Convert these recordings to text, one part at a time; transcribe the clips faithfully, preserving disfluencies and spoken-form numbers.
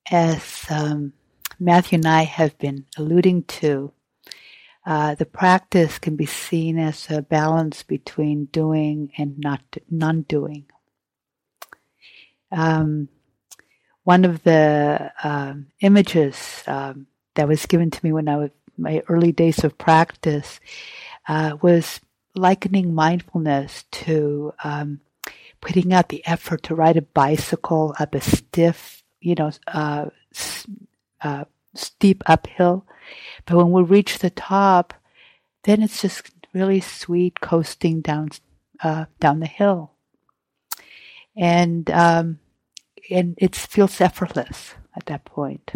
as um, Matthew and I have been alluding to, uh, the practice can be seen as a balance between doing and not non-doing. Um, one of the um, images um, that was given to me when I was my early days of practice uh, was likening mindfulness to um, putting out the effort to ride a bicycle up a stiff, you know, uh, uh, steep uphill. But when we reach the top, then it's just really sweet coasting down, uh, down the hill. And, um, and it feels effortless at that point.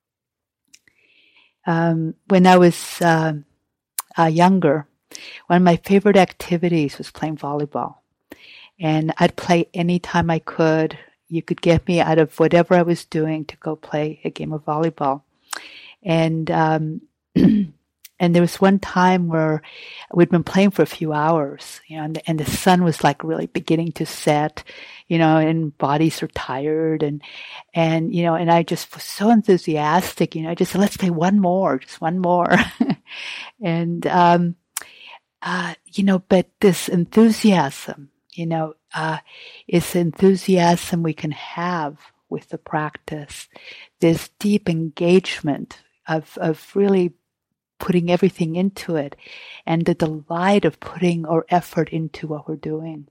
Um, when I was, uh, uh, younger, one of my favorite activities was playing volleyball. And I'd play any time I could. You could get me out of whatever I was doing to go play a game of volleyball. And, um, and there was one time where we'd been playing for a few hours, you know, and the, and the sun was like really beginning to set, you know, and bodies are tired and, and, you know, and I just was so enthusiastic, you know, I just said, let's play one more, just one more. and, um, uh, you know, but this enthusiasm, you know, uh, is enthusiasm we can have with the practice, this deep engagement of, of really putting everything into it and the delight of putting our effort into what we're doing.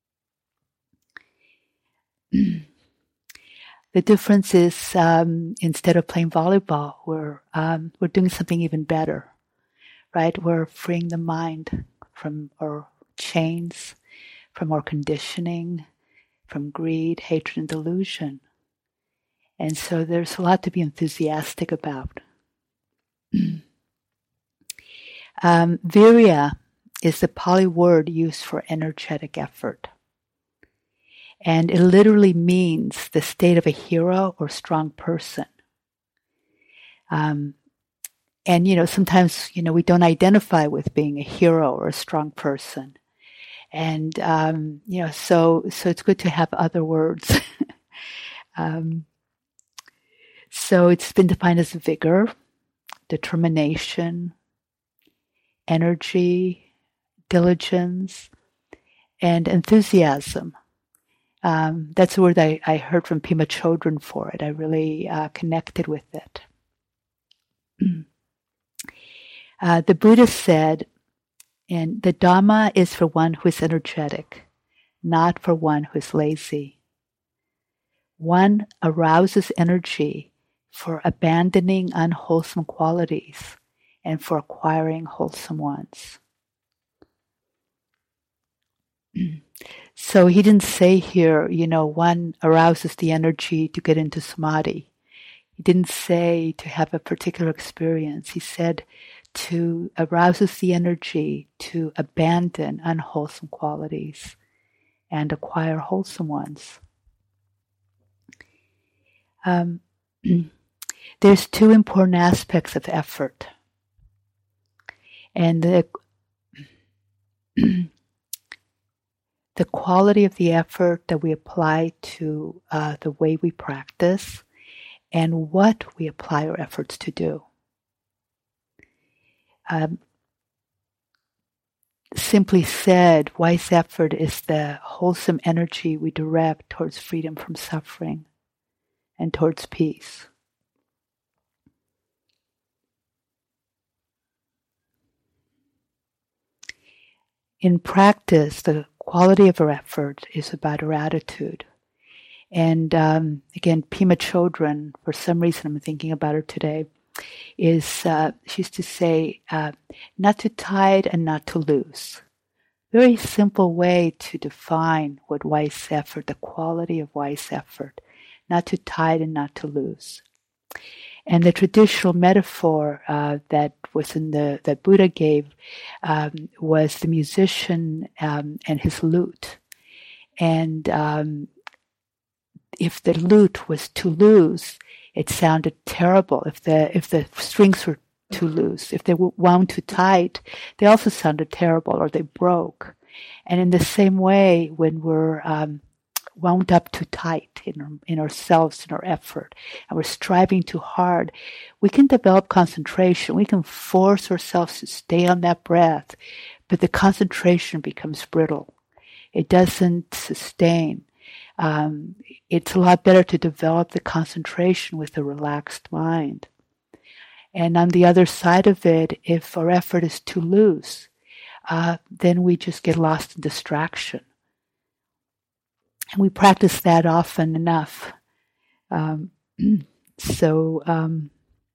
The difference is, um, instead of playing volleyball, we're, um, we're doing something even better, right? We're freeing the mind from our chains, from our conditioning, from greed, hatred, and delusion. And so there's a lot to be enthusiastic about. um, virya is the Pali word used for energetic effort. And it literally means the state of a hero or strong person. Um, and, you know, sometimes, you know, we don't identify with being a hero or a strong person. And, um, you know, so, so it's good to have other words. um, so it's been defined as vigor, determination, energy, diligence, and enthusiasm. Um, that's a word I, I heard from Pema Chodron for it. I really uh, connected with it. uh, the Buddha said, and the Dhamma is for one who is energetic, not for one who is lazy. One arouses energy for abandoning unwholesome qualities and for acquiring wholesome ones. So he didn't say here, you know, one arouses the energy to get into samadhi. He didn't say to have a particular experience. He said to arouses the energy to abandon unwholesome qualities and acquire wholesome ones. Um, there's two important aspects of effort. And the the quality of the effort that we apply to uh, the way we practice and what we apply our efforts to do. Um, simply said, wise effort is the wholesome energy we direct towards freedom from suffering and towards peace. In practice, the quality of our effort is about our attitude. And um, again, Pema Chodron, for some reason I'm thinking about her today, is uh, she used to say, uh, not to tide and not to lose. Very simple way to define what wise effort, the quality of wise effort, not to tide and not to lose. And the traditional metaphor uh, that was in the that Buddha gave um, was the musician um, and his lute. And um, if the lute was too loose, it sounded terrible. If the if the strings were too loose, if they were wound too tight, they also sounded terrible, or they broke. And in the same way, when we're um, wound up too tight in, our, in ourselves, in our effort, and we're striving too hard, we can develop concentration. We can force ourselves to stay on that breath, but the concentration becomes brittle. It doesn't sustain. Um, it's a lot better to develop the concentration with a relaxed mind. And on the other side of it, if our effort is too loose, uh, then we just get lost in distraction. And we practice that often enough. Um, so um,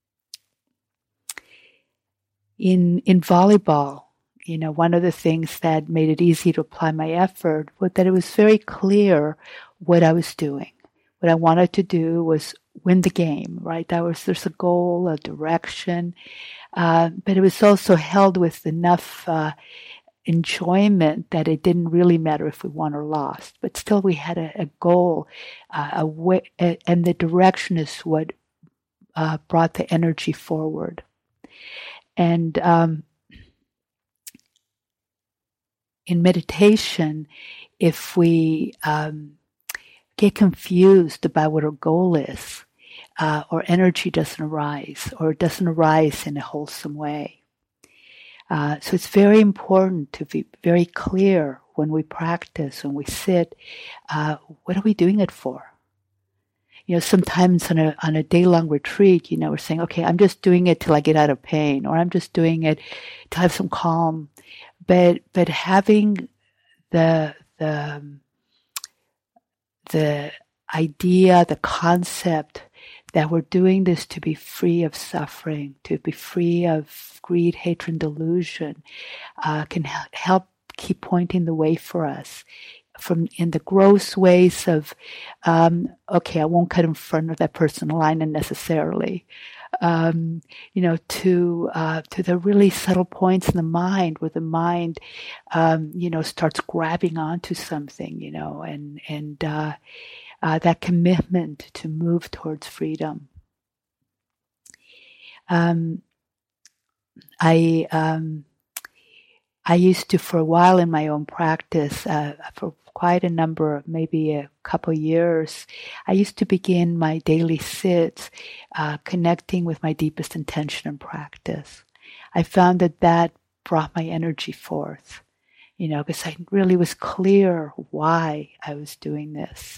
in in volleyball, you know, one of the things that made it easy to apply my effort was that it was very clear what I was doing. What I wanted to do was win the game, right? That was, there's a goal, a direction, uh, but it was also held with enough uh, enjoyment that it didn't really matter if we won or lost. But still, we had a, a goal, uh, a way, a, and the direction is what uh, brought the energy forward. And um, in meditation, if we um, get confused about what our goal is, uh, or energy doesn't arise, or it doesn't arise in a wholesome way. Uh, so it's very important to be very clear when we practice, when we sit, uh, what are we doing it for? You know, sometimes on a on a day-long retreat, you know, we're saying, okay, I'm just doing it till I get out of pain, or I'm just doing it to have some calm. But but having the the the idea, the concept that we're doing this to be free of suffering, to be free of greed, hatred, and delusion, uh, can help keep pointing the way for us. From in the gross ways of, um, okay, I won't cut in front of that person line unnecessarily, um, you know, to uh, to the really subtle points in the mind where the mind, um, you know, starts grabbing onto something, you know, and and uh, uh, that commitment to move towards freedom. Um, I um, I used to, for a while in my own practice, uh, for quite a number, maybe a couple years, I used to begin my daily sits uh, connecting with my deepest intention and practice. I found that that brought my energy forth, you know, because I really was clear why I was doing this.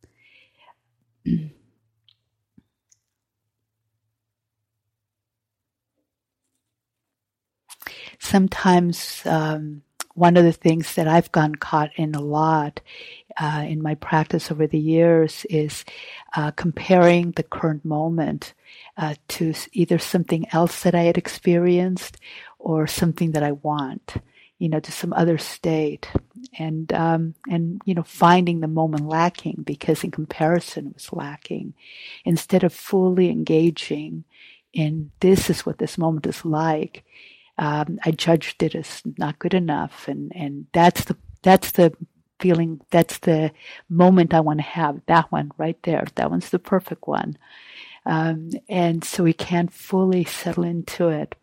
Sometimes um, one of the things that I've gotten caught in a lot uh, in my practice over the years is uh, comparing the current moment uh, to either something else that I had experienced or something that I want, you know, to some other state, and um, and you know, finding the moment lacking because in comparison it was lacking, instead of fully engaging in this is what this moment is like. Um, I judged it as not good enough, and, and that's the that's the feeling, that's the moment I want to have. That one right there, that one's the perfect one, um, and so we can't fully settle into it.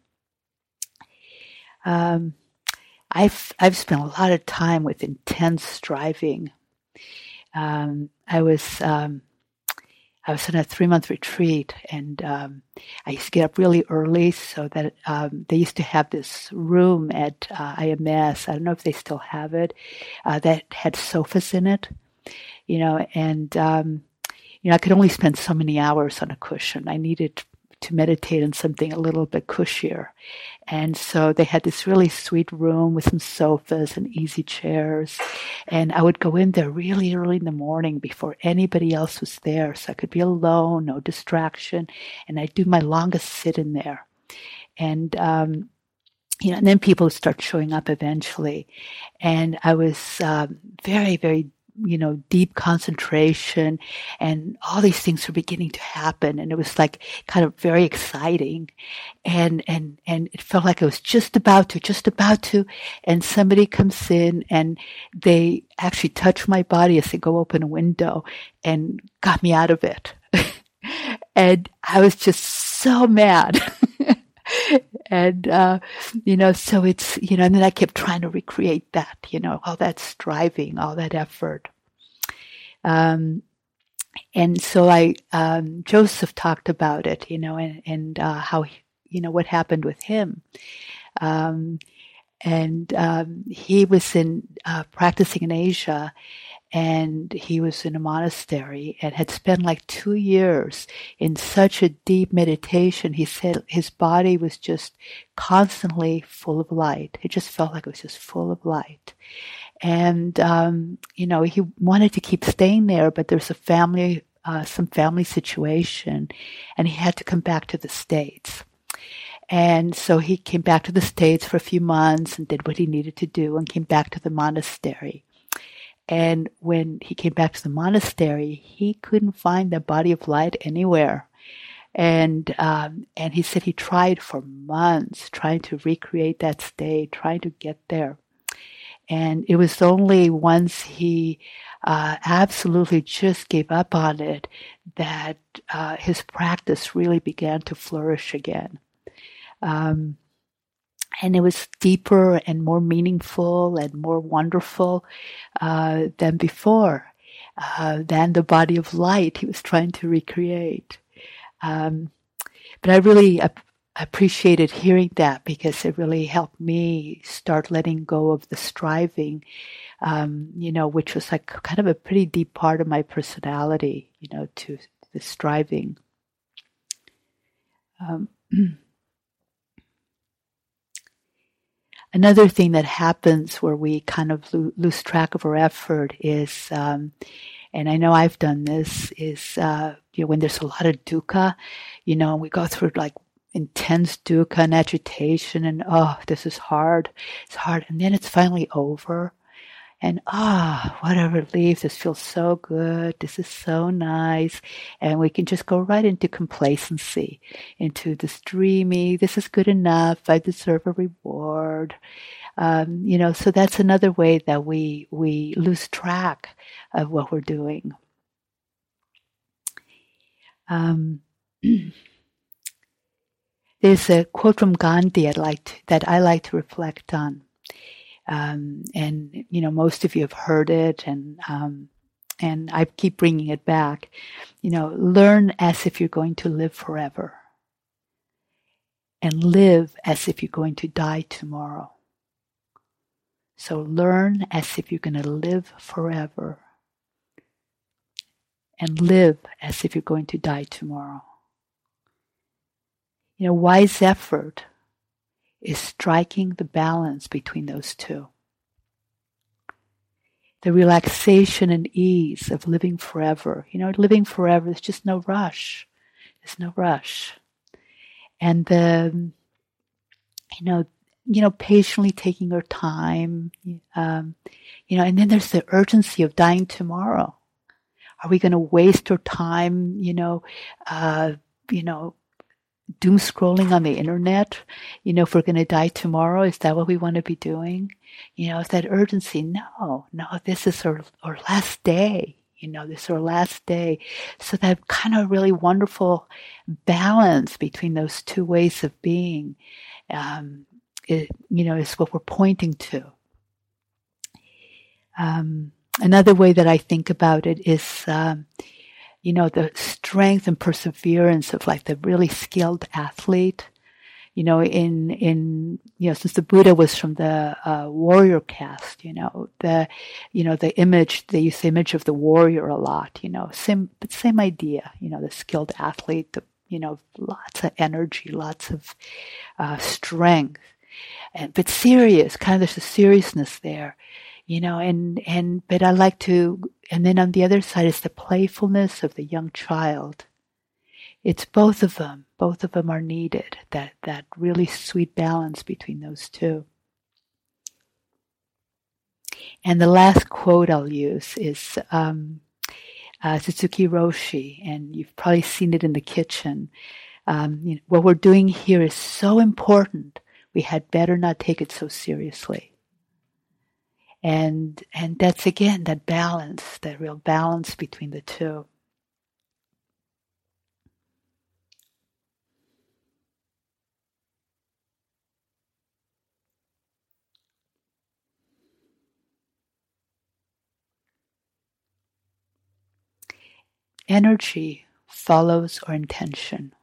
Um, I've I've spent a lot of time with intense striving. Um, I was. Um, I was on a three-month retreat, and um, I used to get up really early so that um, they used to have this room at uh, I M S. I don't know if they still have it, uh, that had sofas in it, you know, and, um, you know, I could only spend so many hours on a cushion. I needed to meditate on something a little bit cushier. And so they had this really sweet room with some sofas and easy chairs. And I would go in there really early in the morning before anybody else was there. So I could be alone, no distraction. And I'd do my longest sit in there. And, um, you know, and then people would start showing up eventually. And I was um, very, very you know, deep concentration, and all these things were beginning to happen. And it was like kind of very exciting. And, and, and it felt like I was just about to, just about to, and somebody comes in and they actually touch my body as they go open a window and got me out of it. And I was just so mad. And, uh, you know, so it's, you know, and then I kept trying to recreate that, you know, all that striving, all that effort. Um, and so I, um, Joseph talked about it, you know, and, and uh, how, he, you know, what happened with him. Um, and um, he was in uh, practicing in Asia, and he was in a monastery and had spent like two years in such a deep meditation. He said his body was just constantly full of light. It just felt like it was just full of light. And, um, you know, he wanted to keep staying there, but there's a family, uh, some family situation, and he had to come back to the States. And so he came back to the States for a few months and did what he needed to do and came back to the monastery. And when he came back to the monastery, he couldn't find that body of light anywhere. And um, and he said he tried for months trying to recreate that state, trying to get there. And it was only once he uh, absolutely just gave up on it that uh, his practice really began to flourish again. Um, and it was deeper and more meaningful and more wonderful uh, than before, uh, than the body of light he was trying to recreate. Um, but I really ap- appreciated hearing that because it really helped me start letting go of the striving, um, you know, which was like kind of a pretty deep part of my personality, you know, to the striving. Um, Another thing that happens where we kind of lo- lose track of our effort is, um, and I know I've done this, is, uh, you know, when there's a lot of dukkha, you know, we go through like intense dukkha and agitation and, oh, this is hard. It's hard. And then it's finally over. And ah, what a relief. This feels so good. This is so nice. And we can just go right into complacency, into this dreamy, this is good enough. I deserve a reward. Um, you know, so that's another way that we, we lose track of what we're doing. Um, there's a quote from Gandhi I'd like to, that I like to reflect on. Um, and, you know, most of you have heard it and, um, and I keep bringing it back. You know, learn as if you're going to live forever and live as if you're going to die tomorrow. So learn as if you're going to live forever and live as if you're going to die tomorrow. You know, wise effort is striking the balance between those two. The relaxation and ease of living forever. You know, living forever, there's just no rush. There's no rush. And the, you know, you know, patiently taking our time, um, you know, and then there's the urgency of dying tomorrow. Are we going to waste our time, you know, uh, you know, doom scrolling on the internet? You know, if we're going to die tomorrow, is that what we want to be doing? You know, is that urgency? No, no, this is our, our last day. You know, this is our last day. So that kind of really wonderful balance between those two ways of being, um, it, you know, is what we're pointing to. Um, another way that I think about it is, um, you know, the strength and perseverance of like the really skilled athlete. You know, in, in, you know, since the Buddha was from the, uh, warrior caste, you know, the, you know, the image, they use the image of the warrior a lot, you know, same, but same idea, you know, the skilled athlete, the, you know, lots of energy, lots of, uh, strength, and, but serious, kind of there's a seriousness there, you know, and, and, but I like to, and then on the other side is the playfulness of the young child. It's both of them. Both of them are needed. That that really sweet balance between those two. And the last quote I'll use is um, uh, Suzuki Roshi, and you've probably seen it in the kitchen. Um, you know, what we're doing here is so important. We had better not take it so seriously. And and that's again that balance, that real balance between the two. energy follows our intention.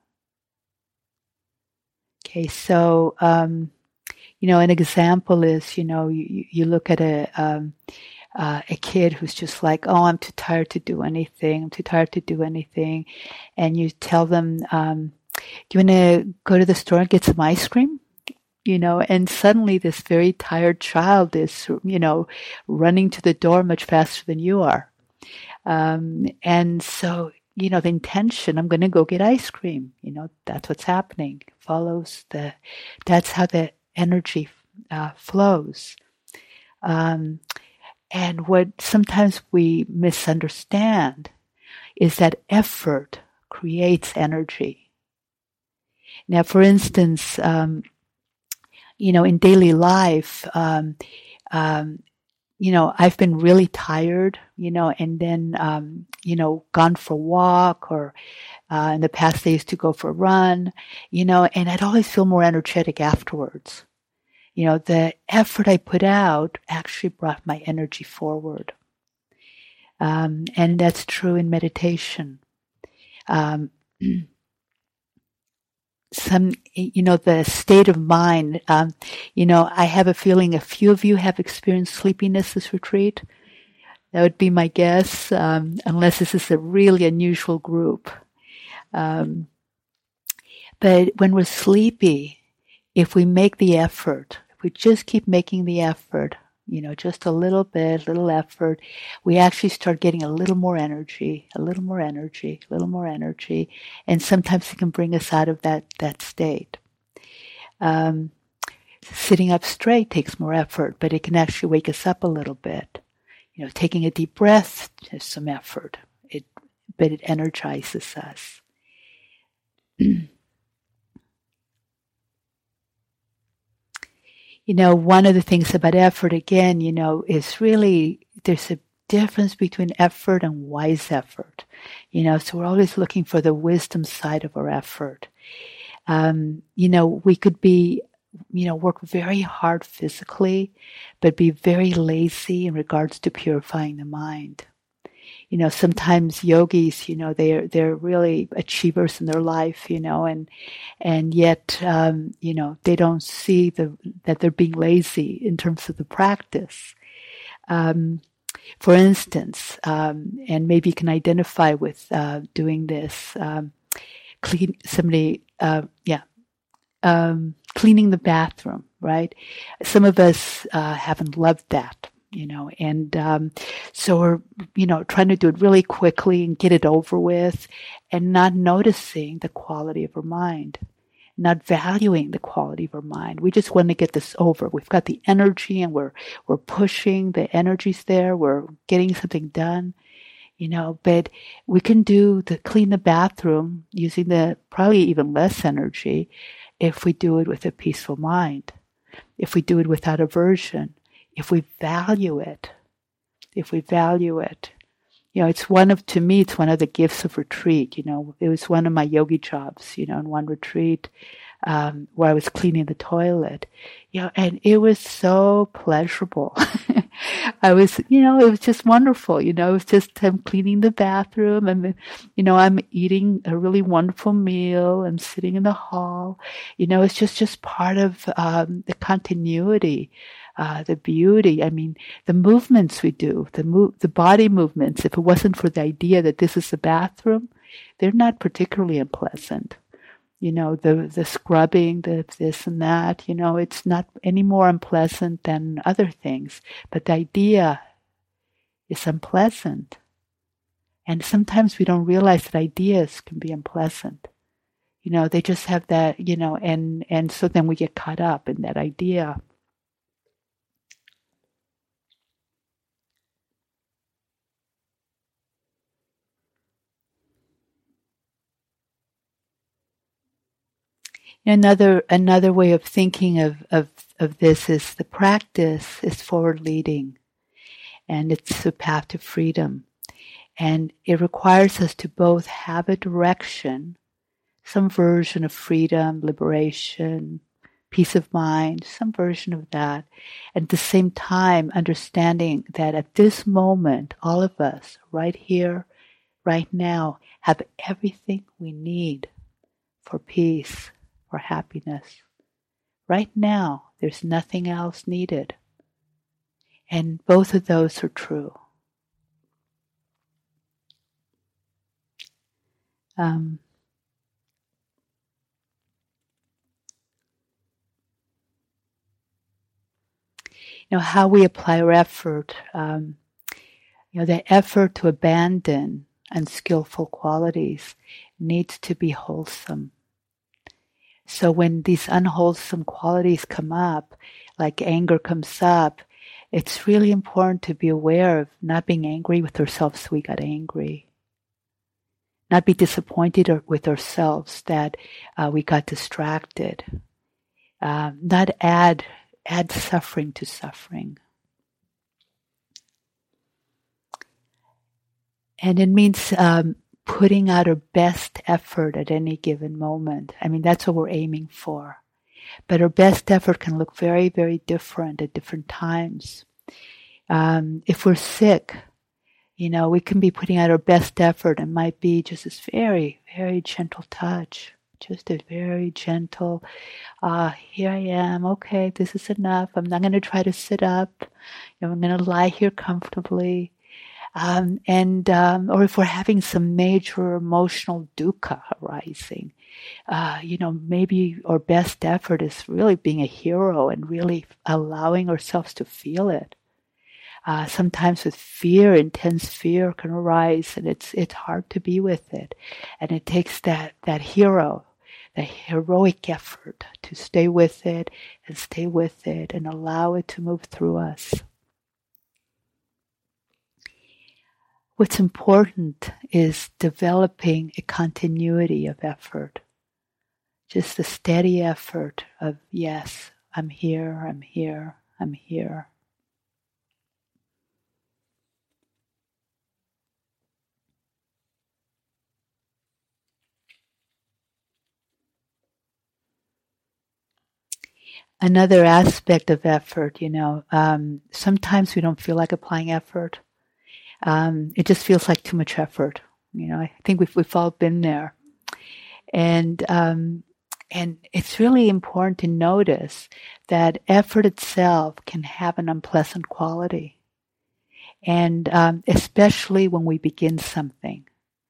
Okay, so, um, you know, an example is, you know, you, you look at a, um, uh, a kid who's just like, oh, I'm too tired to do anything. I'm too tired to do anything. And you tell them, um, do you want to go to the store and get some ice cream? You know, and suddenly this very tired child is, you know, running to the door much faster than you are. Um, and so, you know, the intention, I'm going to go get ice cream. You know, that's what's happening. Follows the, that's how the energy uh, flows. Um, and what sometimes we misunderstand is that effort creates energy. Now, for instance, um, you know, in daily life, um, um, you know, I've been really tired, you know, and then, um, you know, gone for a walk, or uh, in the past I used to go for a run, you know, and I'd always feel more energetic afterwards. You know, the effort I put out actually brought my energy forward. Um, and that's true in meditation. Um, some, you know, the state of mind, um, you know, I have a feeling a few of you have experienced sleepiness this retreat. That would be my guess, um, unless this is a really unusual group. Um, but when we're sleepy, if we make the effort, if we just keep making the effort, you know, just a little bit, little effort, we actually start getting a little more energy, a little more energy, a little more energy, and sometimes it can bring us out of that, that state. Um, sitting up straight takes more effort, but it can actually wake us up a little bit. You know, taking a deep breath is some effort, it, but it energizes us. You know, one of the things about effort, again, you know, is really, there's a difference between effort and wise effort. You know, so we're always looking for the wisdom side of our effort. Um, you know, we could be, you know, work very hard physically, but be very lazy in regards to purifying the mind. You know, sometimes yogis, you know, they're, they're really achievers in their life, you know, and, and yet, um, you know, they don't see the, that they're being lazy in terms of the practice. Um, for instance, um, and maybe you can identify with, uh, doing this, um, clean, somebody, uh, yeah, um, cleaning the bathroom, right? Some of us, uh, haven't loved that. You know, and um, so we're, you know, trying to do it really quickly and get it over with, and not noticing the quality of our mind, not valuing the quality of our mind. We just want to get this over. We've got the energy, and we're we're pushing. The energy's there. We're getting something done, you know. But we can do the clean the bathroom using the probably even less energy if we do it with a peaceful mind, if we do it without aversion. If we value it, if we value it, you know, it's one of, to me, it's one of the gifts of retreat. You know, it was one of my yogi jobs, you know, in one retreat, um, where I was cleaning the toilet, you know, and it was so pleasurable. I was, you know, it was just wonderful. You know, it was just I'm cleaning the bathroom, and, you know, I'm eating a really wonderful meal. I'm sitting in the hall. You know, it's just, just part of, um, the continuity. Uh, the beauty, I mean, the movements we do, the move, the body movements, if it wasn't for the idea that this is the bathroom, they're not particularly unpleasant. You know, the, the scrubbing, the this and that, you know, it's not any more unpleasant than other things. But the idea is unpleasant. And sometimes we don't realize that ideas can be unpleasant. You know, they just have that, you know, and, and so then we get caught up in that idea. Another another way of thinking of, of, of this is the practice is forward leading, and it's the path to freedom. And it requires us to both have a direction, some version of freedom, liberation, peace of mind, some version of that. And at the same time, understanding that at this moment, all of us, right here, right now, have everything we need for peace, for happiness. Right now, there's nothing else needed. And both of those are true. Um, you know, how we apply our effort, um, you know, the effort to abandon unskillful qualities needs to be wholesome. So when these unwholesome qualities come up, like anger comes up, it's really important to be aware of not being angry with ourselves so we got angry. Not be disappointed with ourselves that uh, we got distracted. Uh, not add add suffering to suffering. And it means um, putting out our best effort at any given moment. I mean, that's what we're aiming for. But our best effort can look very, very different at different times. Um, if we're sick, you know, we can be putting out our best effort and might be just this very, very gentle touch. Just a very gentle, ah, uh, here I am, okay, this is enough. I'm not going to try to sit up. You know, I'm going to lie here comfortably. Um, and, um, or if we're having some major emotional dukkha arising, uh, you know, maybe our best effort is really being a hero and really allowing ourselves to feel it. Uh, sometimes with fear, intense fear can arise, and it's it's hard to be with it. And it takes that, that hero, the heroic effort to stay with it and stay with it and allow it to move through us. What's important is developing a continuity of effort. Just a steady effort of, yes, I'm here, I'm here, I'm here. Another aspect of effort, you know, um, sometimes we don't feel like applying effort. Um, it just feels like too much effort. You know, I think we've, we've all been there. And, um, and it's really important to notice that effort itself can have an unpleasant quality. And, um, especially when we begin something.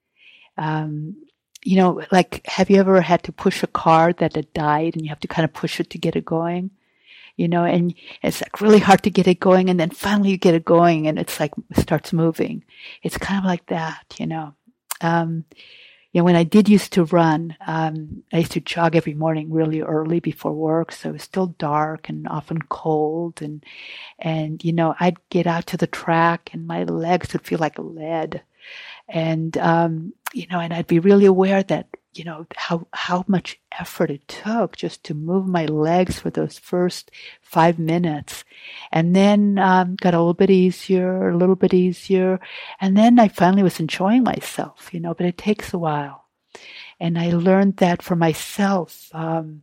Um, you know, like, have you ever had to push a car that had died and you have to kind of push it to get it going? You know, and it's like really hard to get it going, and then finally you get it going and it's like, it starts moving. It's kind of like that, you know. Um, you know, when I did used to run, um, I used to jog every morning really early before work, so it was still dark and often cold, and, and, you know, I'd get out to the track and my legs would feel like lead. And, um, you know, and I'd be really aware that, you know, how, how much effort it took just to move my legs for those first five minutes. And then, um, got a little bit easier, a little bit easier. And then I finally was enjoying myself, you know, but it takes a while. And I learned that for myself, um,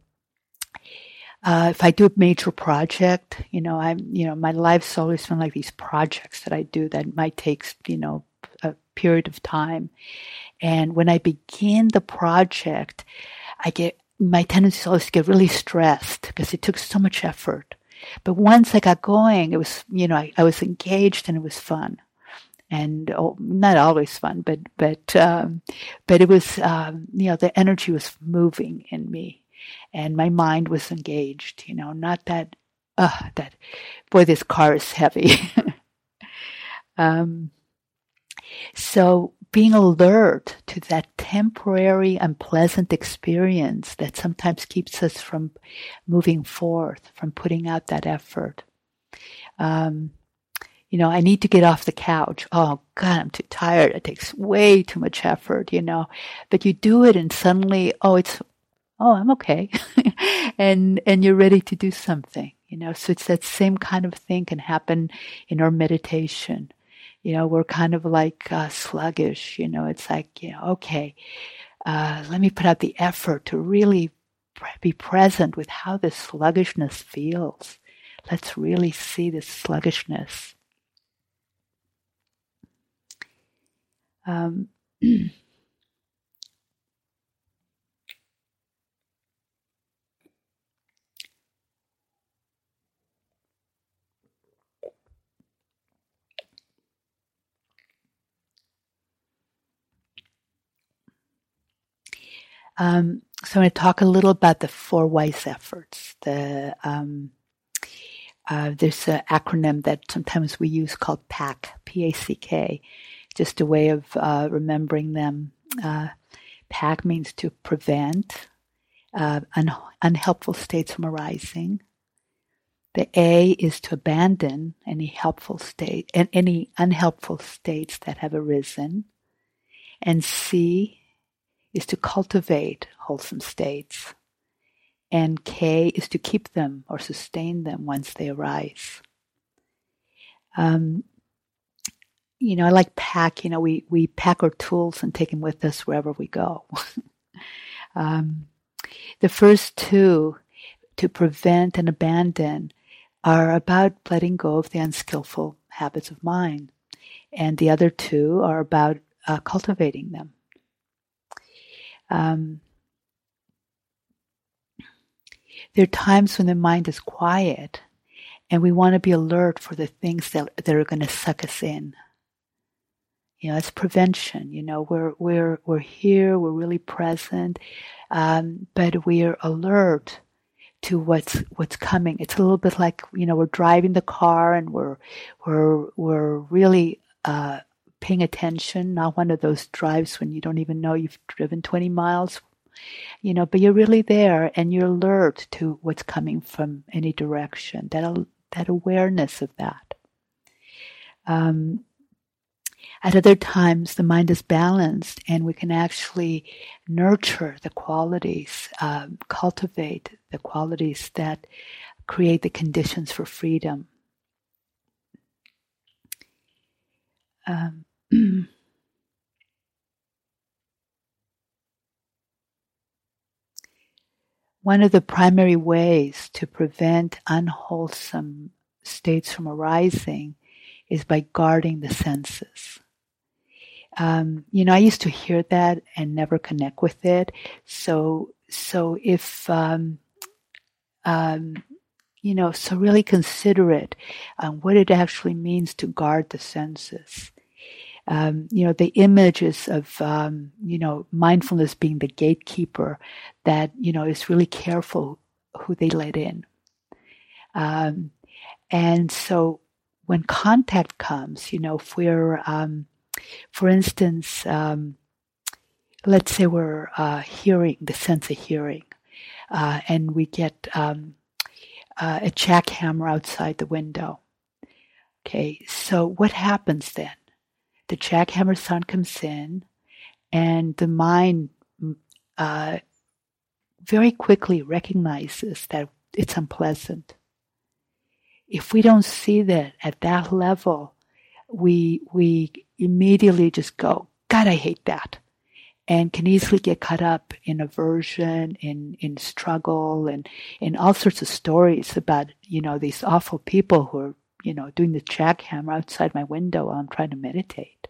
Uh, if I do a major project, you know, I'm, you know, my life's always been like these projects that I do that might take, you know, a period of time. And when I begin the project, I get, my tendency is always to get really stressed because it took so much effort. But once I got going, it was, you know, I, I was engaged and it was fun. And oh, not always fun, but, but, um, but it was, um, you know, the energy was moving in me. And my mind was engaged, you know, not that, uh, that, boy, this car is heavy. um, so being alert to that temporary unpleasant experience that sometimes keeps us from moving forth, from putting out that effort. Um, you know, I need to get off the couch. Oh God, I'm too tired. It takes way too much effort, you know, but you do it and suddenly, oh, it's, oh, I'm okay. and, and you're ready to do something, you know, so it's that same kind of thing can happen in our meditation. You know, we're kind of like uh, sluggish, you know, it's like, you know, okay, uh, let me put out the effort to really be present with how this sluggishness feels. Let's really see this sluggishness. Um, Um, so I'm going to talk a little about the four wise efforts. The um, uh, there's an acronym that sometimes we use called PACK, P A C K, just a way of uh, remembering them. Uh, PACK means to prevent uh, un- unhelpful states from arising. The A is to abandon any helpful state and any unhelpful states that have arisen. And C is to cultivate wholesome states. And K is to keep them or sustain them once they arise. Um, you know, I like pack, you know, we, we pack our tools and take them with us wherever we go. um, the first two, to prevent and abandon, are about letting go of the unskillful habits of mind. And the other two are about uh, cultivating them. Um, there are times when the mind is quiet and we want to be alert for the things that, that are going to suck us in. You know, it's prevention. You know, we're we're we're here, we're really present, um, but we are alert to what's what's coming. It's a little bit like, you know, we're driving the car and we're we're we're really uh, paying attention. Not one of those drives when you don't even know you've driven twenty miles, you know, but you're really there and you're alert to what's coming from any direction. That that awareness of that. Um, At other times, the mind is balanced and we can actually nurture the qualities, uh, cultivate the qualities that create the conditions for freedom. Um, one of the primary ways to prevent unwholesome states from arising is by guarding the senses. Um, you know, I used to hear that and never connect with it. So, so if, um, um, you know, so really consider it, um, what it actually means to guard the senses. Um, you know, the images of, um, you know, mindfulness being the gatekeeper that, you know, is really careful who they let in. Um, and so when contact comes, you know, if we're, um, for instance, um, let's say we're uh, hearing, the sense of hearing, uh, and we get um, uh, a jackhammer outside the window. Okay, so what happens then? The jackhammer sound comes in, and the mind uh, very quickly recognizes that it's unpleasant. If we don't see that at that level, we we immediately just go, God, I hate that. And can easily get caught up in aversion, in, in struggle, and in all sorts of stories about, you know, these awful people who are, you know, doing the jackhammer outside my window while I'm trying to meditate.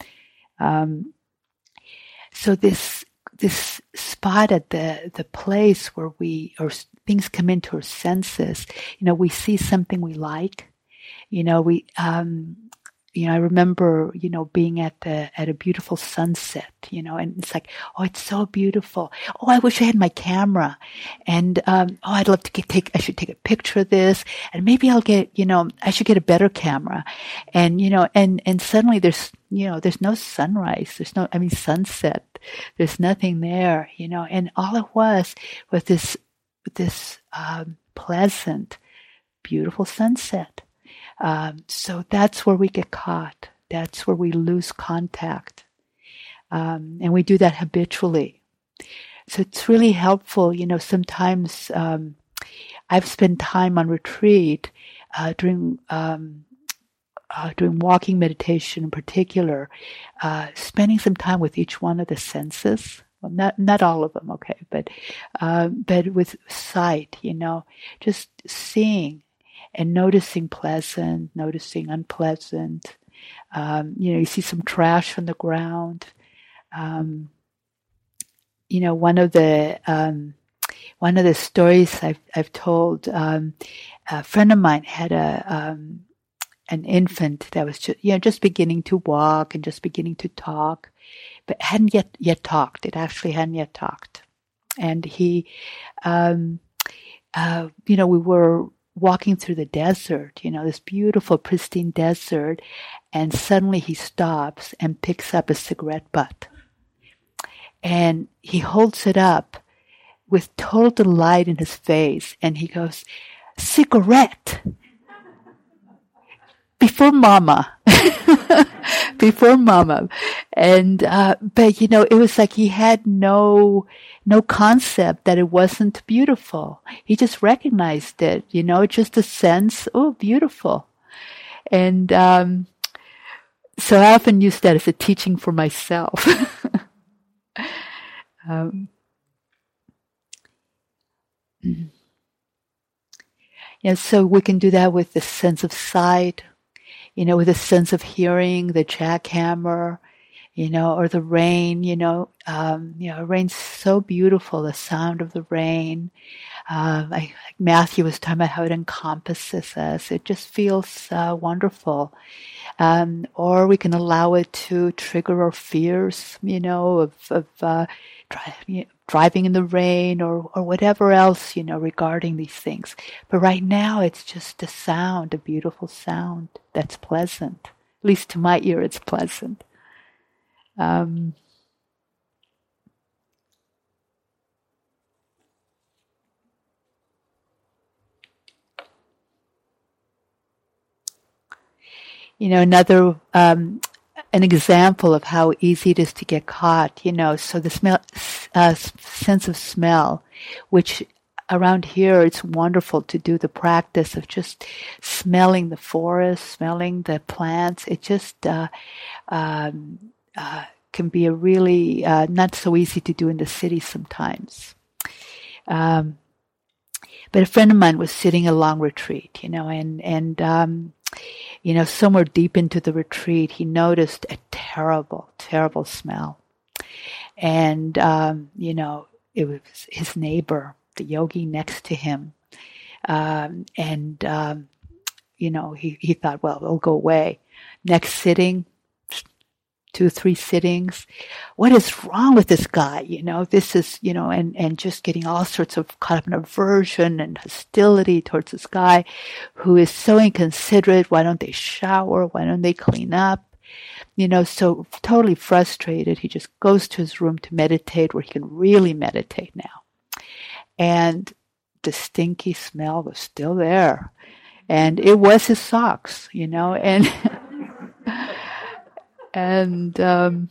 Um, so this this spot at the the place where we, or things come into our senses, you know, we see something we like, you know, we, um, you know, I remember, you know, being at the, at a beautiful sunset, you know, and it's like, oh, it's so beautiful. Oh, I wish I had my camera. And, um, oh, I'd love to get, take, I should take a picture of this, and maybe I'll get, you know, I should get a better camera. And, you know, and, and suddenly there's, you know, there's no sunrise. There's no, I mean, sunset. There's nothing there, you know, and all it was was this, this, um, pleasant, beautiful sunset. Um, so that's where we get caught. That's where we lose contact. Um, and we do that habitually. So it's really helpful. You know, sometimes um, I've spent time on retreat uh, during um, uh, doing walking meditation in particular, uh, spending some time with each one of the senses. Well, not not all of them, okay, but uh, but with sight, you know, just seeing and noticing pleasant, noticing unpleasant. Um, you know, you see some trash on the ground. Um, you know, one of the um, one of the stories I've I've told. Um, a friend of mine had a um, an infant that was just, you know, just beginning to walk and just beginning to talk, but hadn't yet yet talked. It actually hadn't yet talked, and he, um, uh, you know, we were walking through the desert, you know, this beautiful, pristine desert, and suddenly he stops and picks up a cigarette butt. And he holds it up with total delight in his face, and he goes, "Cigarette! Before mama." Before mama. And, uh, but you know, it was like he had no, no concept that it wasn't beautiful. He just recognized it, you know, just a sense, oh, beautiful. And, um, so I often use that as a teaching for myself. um, yeah, so we can do that with the sense of sight, you know, with a sense of hearing, the jackhammer, you know, or the rain, you know, um, you know, rain's so beautiful, the sound of the rain. Uh, like Matthew was talking about how it encompasses us. It just feels uh, wonderful. Um, or we can allow it to trigger our fears, you know, of, of uh, dri- you know, driving in the rain or, or whatever else, you know, regarding these things. But right now, it's just a sound, a beautiful sound that's pleasant. At least to my ear, it's pleasant. Um, you know, another um, an example of how easy it is to get caught, you know, so the smell, uh, sense of smell, which around here it's wonderful to do the practice of just smelling the forest, smelling the plants. It just uh, um, uh, can be a really uh, not so easy to do in the city sometimes. Um, but a friend of mine was sitting a long retreat, you know, and, and, um, you know, somewhere deep into the retreat, he noticed a terrible, terrible smell. And, um, you know, it was his neighbor, the yogi next to him. Um, and, um, you know, he, he thought, well, it'll go away. Next sitting, two, three sittings. What is wrong with this guy? You know, this is, you know, and, and just getting all sorts of caught up in aversion and hostility towards this guy who is so inconsiderate. Why don't they shower? Why don't they clean up? You know, so totally frustrated. He just goes to his room to meditate where he can really meditate now. And the stinky smell was still there. And it was his socks, you know, and And um,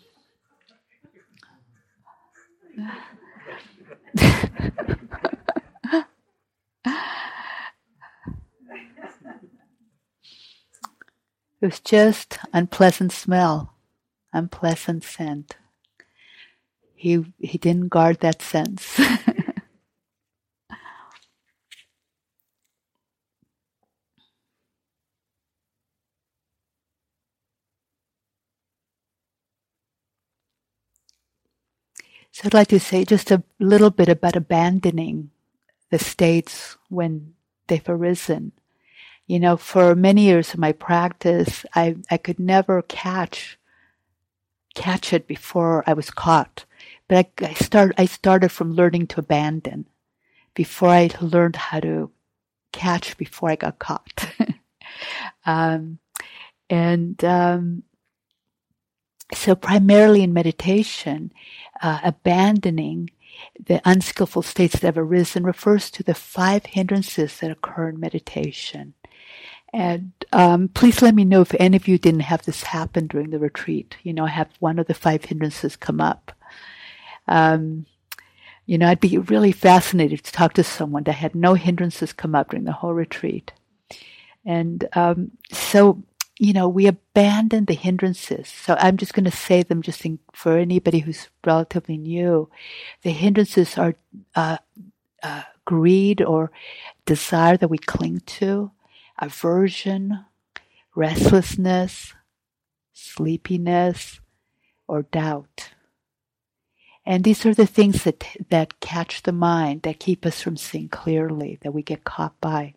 it was just unpleasant smell, unpleasant scent. He he didn't guard that sense. So I'd like to say just a little bit about abandoning the states when they've arisen. You know, for many years of my practice, I, I could never catch catch it before I was caught. But I, I start I started from learning to abandon before I learned how to catch before I got caught. um, and um, so primarily in meditation, uh, abandoning the unskillful states that have arisen refers to the five hindrances that occur in meditation. And um, please let me know if any of you didn't have this happen during the retreat. You know, have one of the five hindrances come up. Um, you know, I'd be really fascinated to talk to someone that had no hindrances come up during the whole retreat. And um, so, you know, we abandon the hindrances. So I'm just going to say them just in, for anybody who's relatively new. The hindrances are uh, uh, greed or desire that we cling to, aversion, restlessness, sleepiness, or doubt. And these are the things that that catch the mind, that keep us from seeing clearly, that we get caught by.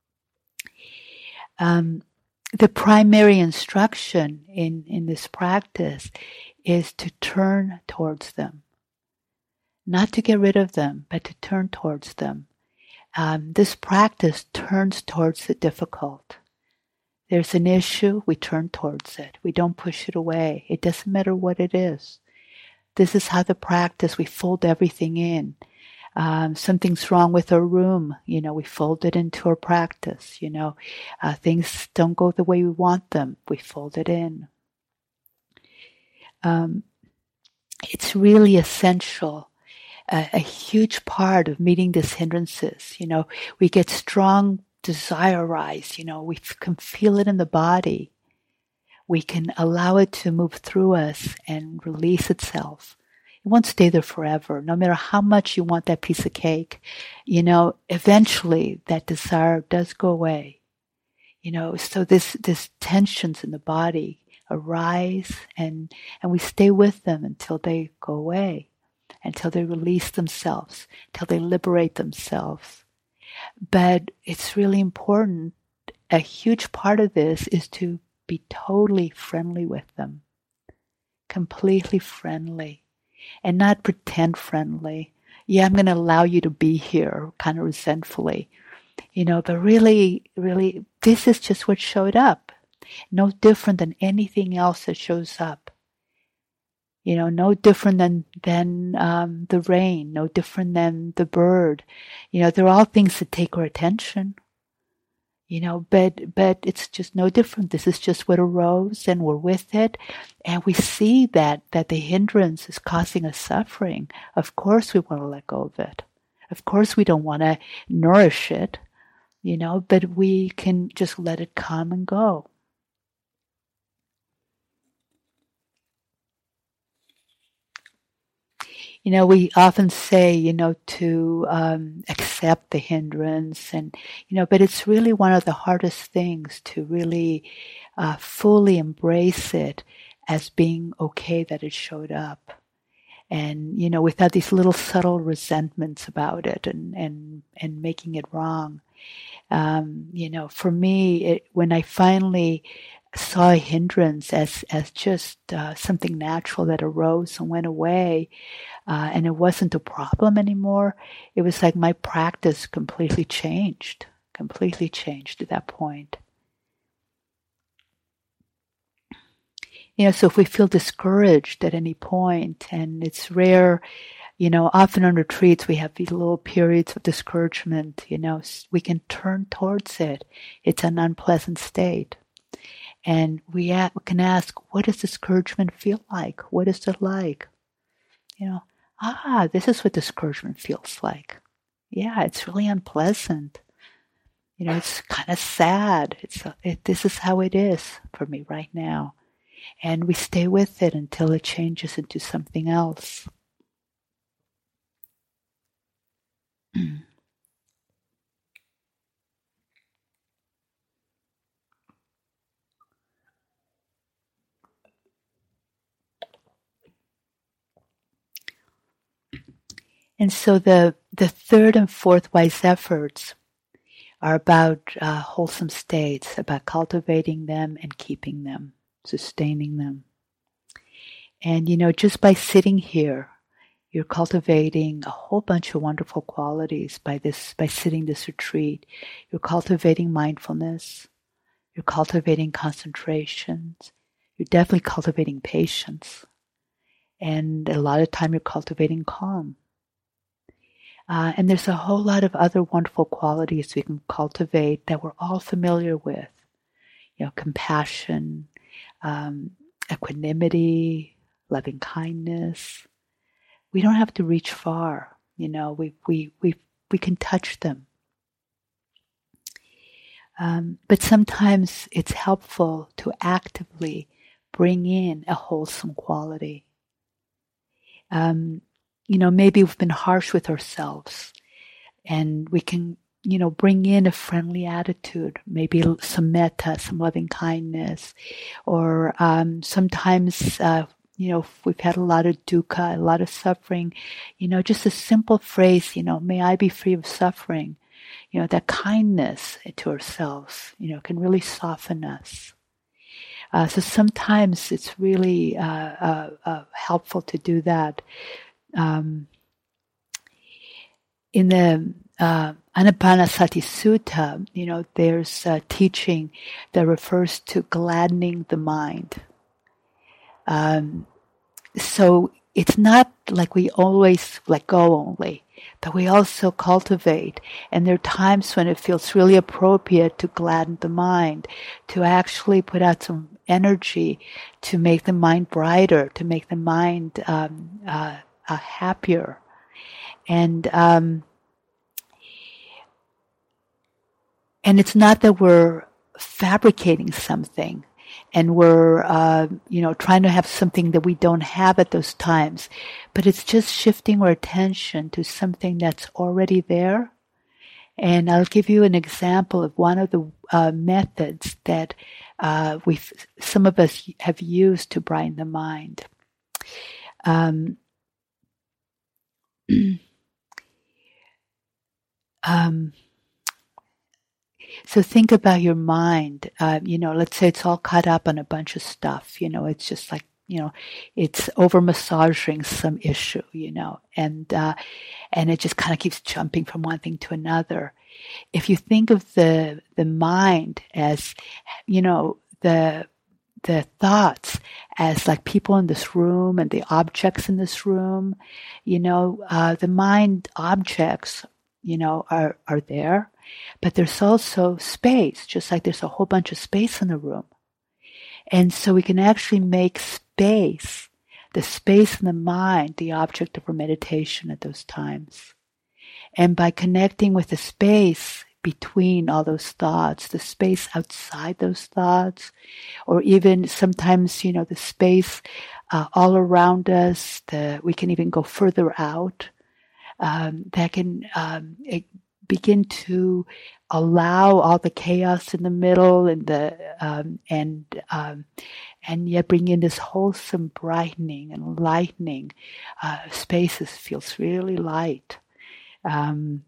Um, the primary instruction in, in this practice is to turn towards them. Not to get rid of them, but to turn towards them. Um, this practice turns towards the difficult. There's an issue, we turn towards it. We don't push it away. It doesn't matter what it is. This is how the practice, we fold everything in. Um, something's wrong with our room, you know, we fold it into our practice, you know. Uh, things don't go the way we want them, we fold it in. Um, it's really essential, a, a huge part of meeting these hindrances. You know, we get strong desire rise, you know, we f- can feel it in the body. We can allow it to move through us and release itself. It won't stay there forever. No matter how much you want that piece of cake, you know, eventually that desire does go away. You know, so this, this tensions in the body arise and, and we stay with them until they go away, until they release themselves, until they liberate themselves. But it's really important. A huge part of this is to be totally friendly with them, completely friendly, and not pretend friendly. Yeah, I'm going to allow you to be here, kind of resentfully, you know, but really, really, this is just what showed up. No different than anything else that shows up. You know, no different than, than um, the rain, no different than the bird. You know, they're all things that take our attention. You know, but but it's just no different. This is just what arose, and we're with it, and we see that that the hindrance is causing us suffering. Of course, we want to let go of it. Of course, we don't want to nourish it. You know, but we can just let it come and go. You know, we often say, you know, to um, accept the hindrance, and, you know, but it's really one of the hardest things to really uh, fully embrace it as being okay that it showed up. And, you know, without these little subtle resentments about it and, and, and making it wrong. Um, you know, for me, it, when I finally saw a hindrance as, as just uh, something natural that arose and went away, Uh, and it wasn't a problem anymore. It was like my practice completely changed, completely changed at that point. You know, so if we feel discouraged at any point, and it's rare, you know, often on retreats we have these little periods of discouragement, you know, we can turn towards it. It's an unpleasant state. And we, a- we can ask, what does discouragement feel like? What is it like? You know, ah, this is what discouragement feels like. Yeah, it's really unpleasant. You know, it's kind of sad. It's it, this is how it is for me right now. And we stay with it until it changes into something else. And so the, the third and fourth wise efforts are about uh, wholesome states, about cultivating them and keeping them, sustaining them. And, you know, just by sitting here, you're cultivating a whole bunch of wonderful qualities by this, by sitting this retreat. You're cultivating mindfulness. You're cultivating concentrations. You're definitely cultivating patience. And a lot of time you're cultivating calm. Uh, and there's a whole lot of other wonderful qualities we can cultivate that we're all familiar with. You know, compassion, um, equanimity, loving kindness. We don't have to reach far. You know, we we we we can touch them. Um, but sometimes it's helpful to actively bring in a wholesome quality. Um, you know, maybe we've been harsh with ourselves, and we can, you know, bring in a friendly attitude, maybe some metta, some loving kindness, or um, sometimes, uh, you know, if we've had a lot of dukkha, a lot of suffering, you know, just a simple phrase, you know, may I be free of suffering. You know, that kindness to ourselves, you know, can really soften us. Uh, so sometimes it's really uh, uh, uh, helpful to do that. Um, in the uh, Anapanasati Sutta, you know, there's a teaching that refers to gladdening the mind. Um, so it's not like we always let go only, but we also cultivate. And there are times when it feels really appropriate to gladden the mind, to actually put out some energy to make the mind brighter, to make the mind um, uh, uh, happier. And um, and it's not that we're fabricating something and we're, uh, you know, trying to have something that we don't have at those times, but it's just shifting our attention to something that's already there. And I'll give you an example of one of the uh, methods that uh, we, some of us have used to brighten the mind. Um, um, So think about your mind. Uh, you know, let's say it's all caught up on a bunch of stuff. You know, it's just like, you know, it's over massaging some issue, you know, and, uh, and it just kind of keeps jumping from one thing to another. If you think of the, the mind as, you know, the, the thoughts as like people in this room and the objects in this room, you know, uh, the mind objects, you know, are, are there. But there's also space, just like there's a whole bunch of space in the room. And so we can actually make space, the space in the mind, the object of our meditation at those times. And by connecting with the space between all those thoughts, the space outside those thoughts, or even sometimes, you know, the space uh, all around us, the, we can even go further out, um, that can um, it, begin to allow all the chaos in the middle and the um, and um, and yet bring in this wholesome brightening and lightening. Uh, spaces feels really light. Um,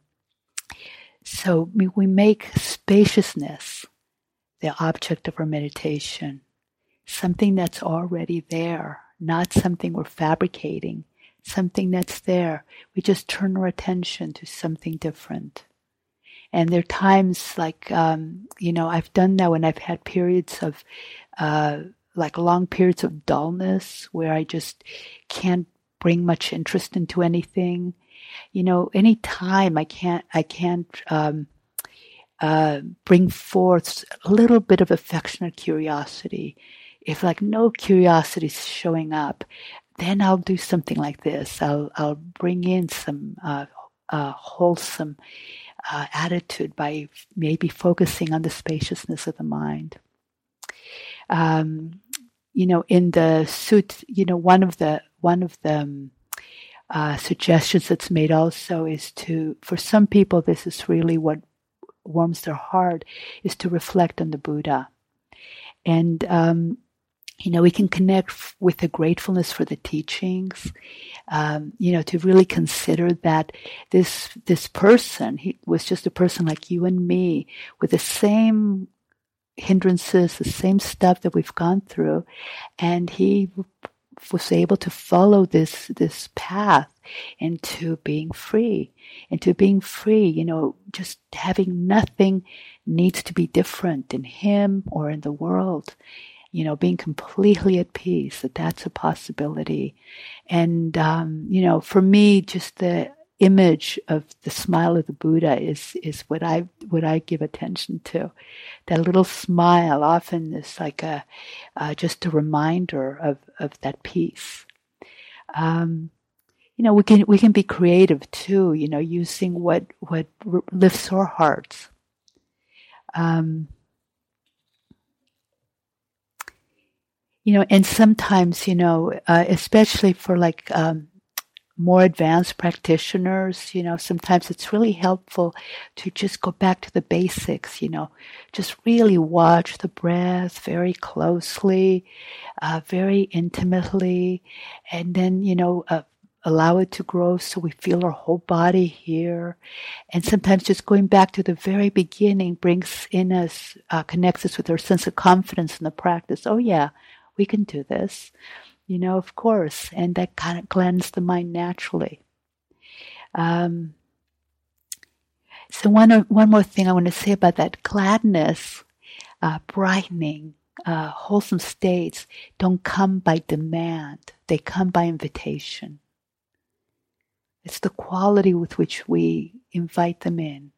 so we, we make spaciousness the object of our meditation, something that's already there, not something we're fabricating, something that's there. We just turn our attention to something different. And there are times like, um, you know, I've done that when I've had periods of, uh, like long periods of dullness where I just can't bring much interest into anything. You know, any time I can't, I can't, um, uh, bring forth a little bit of affectionate curiosity. If like no curiosity is showing up, then I'll do something like this. I'll, I'll bring in some, uh, uh, wholesome, Uh, attitude by maybe focusing on the spaciousness of the mind. Um, you know, in the suit, you know, one of the one of the um, uh, suggestions that's made also is to, for some people, this is really what warms their heart, is to reflect on the Buddha, and um, you know, we can connect f- with the gratefulness for the teachings. Um, you know, to really consider that this this person, he was just a person like you and me, with the same hindrances, the same stuff that we've gone through, and he was able to follow this this path into being free, into being free. You know, just having nothing needs to be different in him or in the world. You know, being completely at peace, that that's a possibility. And, um, you know, for me, just the image of the smile of the Buddha is, is what I, what I give attention to. That little smile often is like a, uh, just a reminder of, of that peace. Um, you know, we can, we can be creative too, you know, using what, what lifts our hearts. Um, You know, and sometimes, you know, uh, especially for like um, more advanced practitioners, you know, sometimes it's really helpful to just go back to the basics, you know, just really watch the breath very closely, uh, very intimately, and then, you know, uh, allow it to grow so we feel our whole body here. And sometimes just going back to the very beginning brings in us, uh, connects us with our sense of confidence in the practice. Oh yeah, we can do this. You know, of course, and that kind of cleanses the mind naturally. Um, so one one more thing I want to say about that gladness, uh, brightening, uh, wholesome states don't come by demand; they come by invitation. It's the quality with which we invite them in.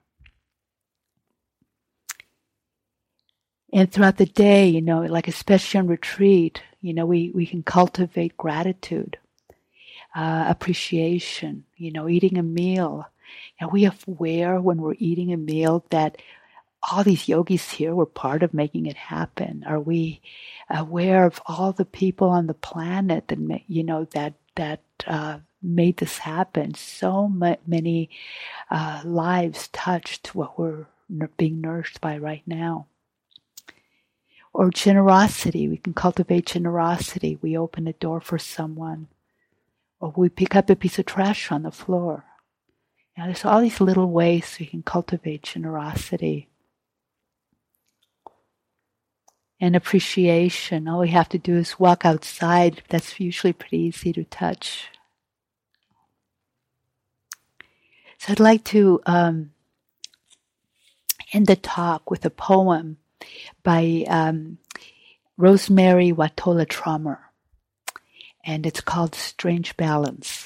And throughout the day, you know, like especially on retreat, you know, we, we can cultivate gratitude, uh, appreciation, you know, eating a meal. And we are aware when we're eating a meal that all these yogis here were part of making it happen. Are we aware of all the people on the planet that, you know, that, that, uh, made this happen? So many, uh, lives touched what we're being nourished by right now. Or generosity. We can cultivate generosity. We open a door for someone. Or we pick up a piece of trash on the floor. You know, there's all these little ways we can cultivate generosity. And appreciation. All we have to do is walk outside. That's usually pretty easy to touch. So I'd like to um, end the talk with a poem by um, Rosemary Watola Trummer, and it's called Strange Balance.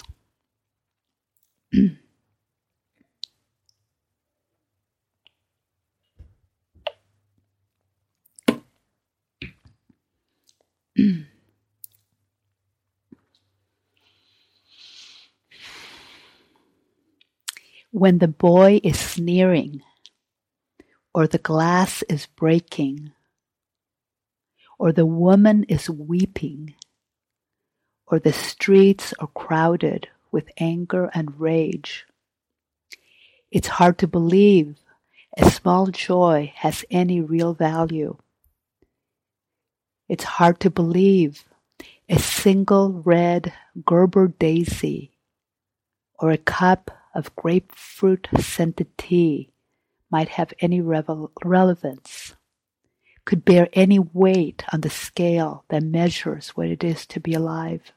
When the boy is sneering, or the glass is breaking, or the woman is weeping, or the streets are crowded with anger and rage, it's hard to believe a small joy has any real value. It's hard to believe a single red Gerber daisy or a cup of grapefruit scented tea might have any revel- relevance, could bear any weight on the scale that measures what it is to be alive.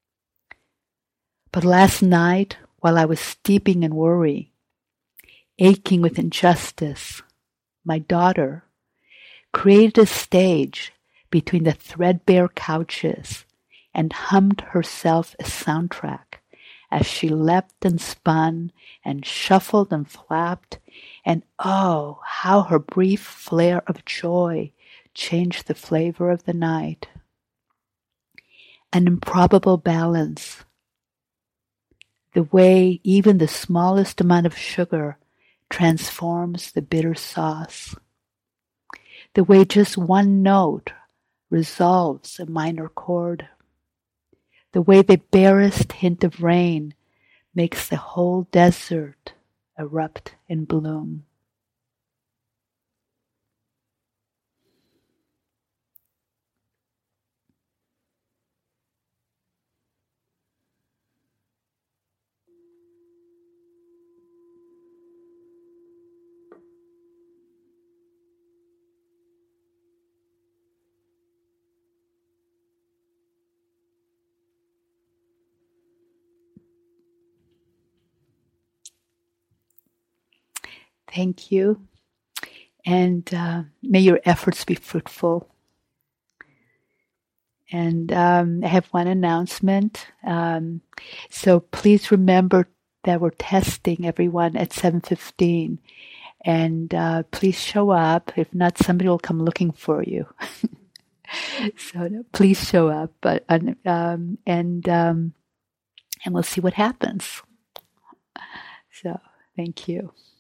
But last night, while I was steeping in worry, aching with injustice, my daughter created a stage between the threadbare couches and hummed herself a soundtrack as she leapt and spun and shuffled and flapped, and oh, how her brief flare of joy changed the flavor of the night. An improbable balance. The way even the smallest amount of sugar transforms the bitter sauce. The way just one note resolves a minor chord. The way the barest hint of rain makes the whole desert erupt in bloom. Thank you, and uh, may your efforts be fruitful. And um, I have one announcement. Um, so please remember that we're testing everyone at seven fifteen, and uh, please show up. If not, somebody will come looking for you. So no, please show up, but um, and um, and we'll see what happens. So thank you.